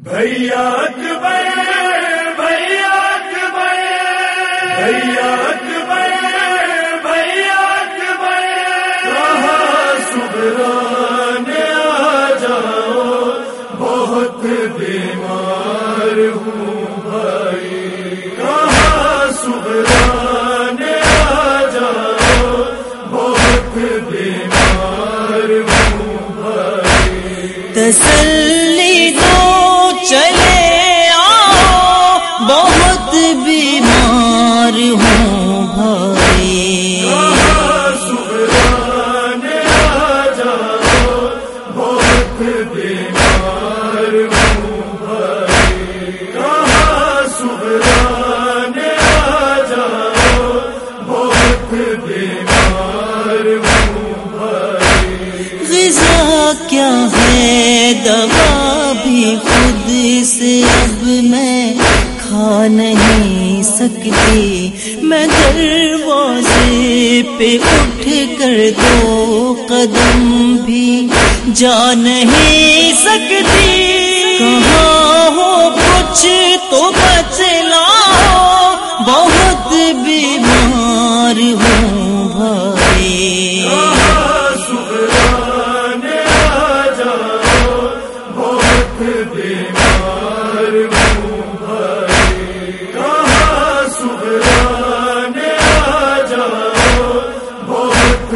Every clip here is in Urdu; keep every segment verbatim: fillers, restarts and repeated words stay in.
بھیا اکبر بھیا اکبر بھیا اکبر بھیا اکبر کہاں سبران آ جاؤ بہت بیمار ہوں بھائی کہاں سبران آ جاؤ بہت بیمار ہوں بھائی تسلی دو چلے آؤ بہت بیمار ہوں بھائی کہاں سبران آ جاؤ بہت بیمار ہوں بھائی کہاں سبران آ جاؤ بہت بیمار ہوں بھائی غذا کیا ہے دوا بھی خود سے اب میں کھا نہیں سکتی میں دروازے پہ اٹھ کر دو قدم بھی جا نہیں سکتی کہاں ہو کچھ تو بتلاؤ بہت بیمار ہوں بھائی کہاں سبران آ جاؤ بہت بیمار ہوں بھائی کہاں سبران آ جاؤ بہت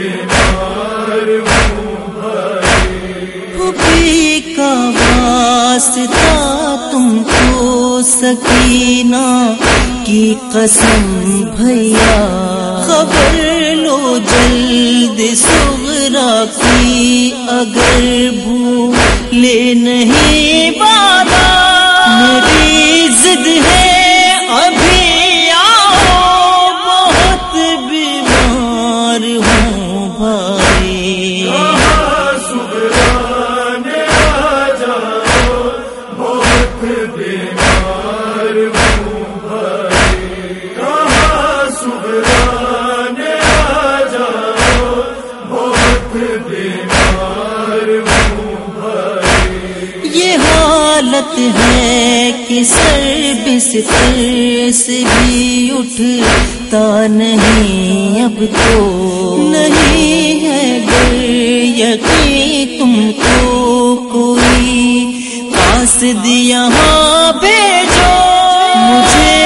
بیمار ہوں بھائی پھوپھی کا واسطہ تم کو سکینہ کی قسم بھیا خبر لو جلد صغرا کی اگر بھولے نہیں بادا میری ضد ہے ابھی آؤ بہت بیمار ہوں بھائی کہاں سبران آ جاؤ بہت بیمار ہوں بھائی کہاں سبران آ جاؤ بہت بیمار ہوں بھائی یہ حالت ہے کہ سر بستر سے بھی اٹھتا نہیں اب تو نہیں ہے گر یقین تم کو کوئی قاصد یہاں بھیجو مجھے